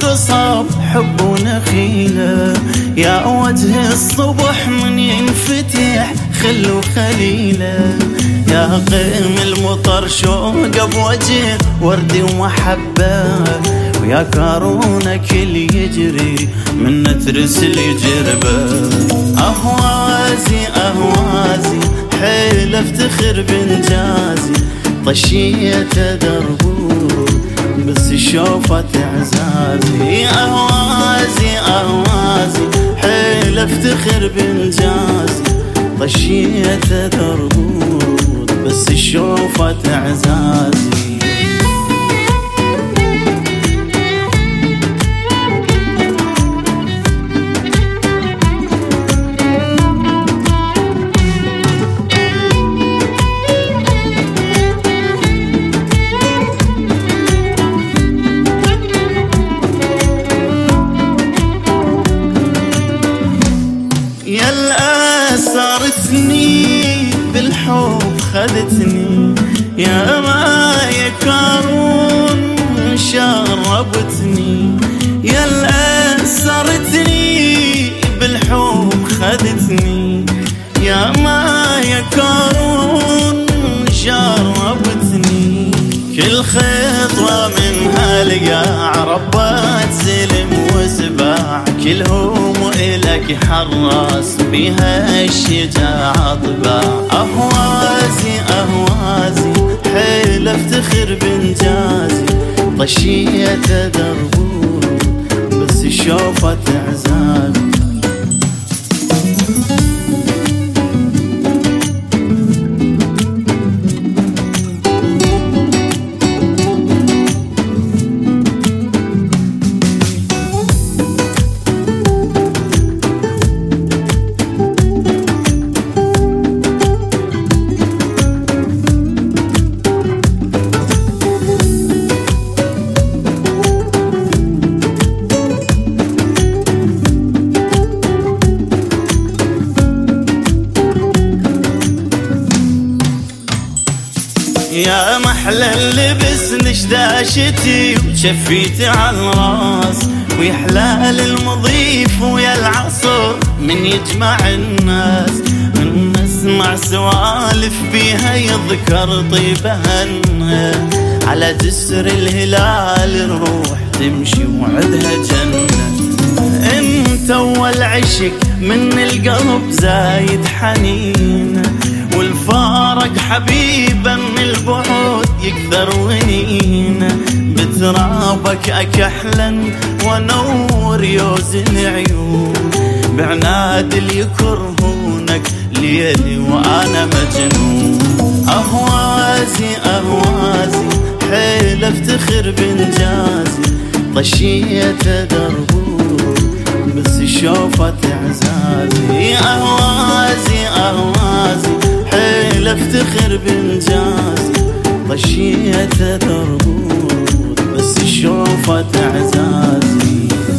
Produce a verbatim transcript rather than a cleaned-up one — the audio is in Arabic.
قصب حب ونخيله، يا وجه الصبح من ينفتح خل وخليله، يا قيم المطر شوق بوجه وردي ومحبه، ويا كارونك اللي يجري من ترسل جربه. اهوازي اهوازي حيل افتخر بانجازي، طشيت دربور بس شوفت اعزازي. اهوازي اهوازي حيل افتخر بانجازي، طشيت دربور بس شوفت اعزازي. يا أسرتني بالحب خذتني، يا ما يكارون شربتني، يا أسرتني بالحب خذتني، يا ما يكارون شربتني. كل خطوة من هالقاع ربات زلم وسباع، كلهم إلك حراس بها الشجاعة طباع. أهوازي أهوازي حيل افتخر بانجازي، طشيت دربور بس شوفت اعزازي. يا محلى اللبس نشداشتي وشفيتي على الراس، ويحلال المضيف ويا العصر من يجمع الناس، من نسمع سوالف بيها يذكر طيبهن، على جسر الهلال الروح تمشي وعدها جنة. انت اول عشق من القلب زايد حنين، والفارق حبيبا من البعد يكثر ونين، بترابك اكحلا ونور يوز العيون، بعناد اللي يكرهونك ليلي وانا مجنون. اهوازي اهوازي حيل افتخر بانجازي، طشيت دربور بس شوفت اعزازي. اهوازي اهوازي حيل افتخر بانجازي، طشيت دربور بس شوفت اعزازي.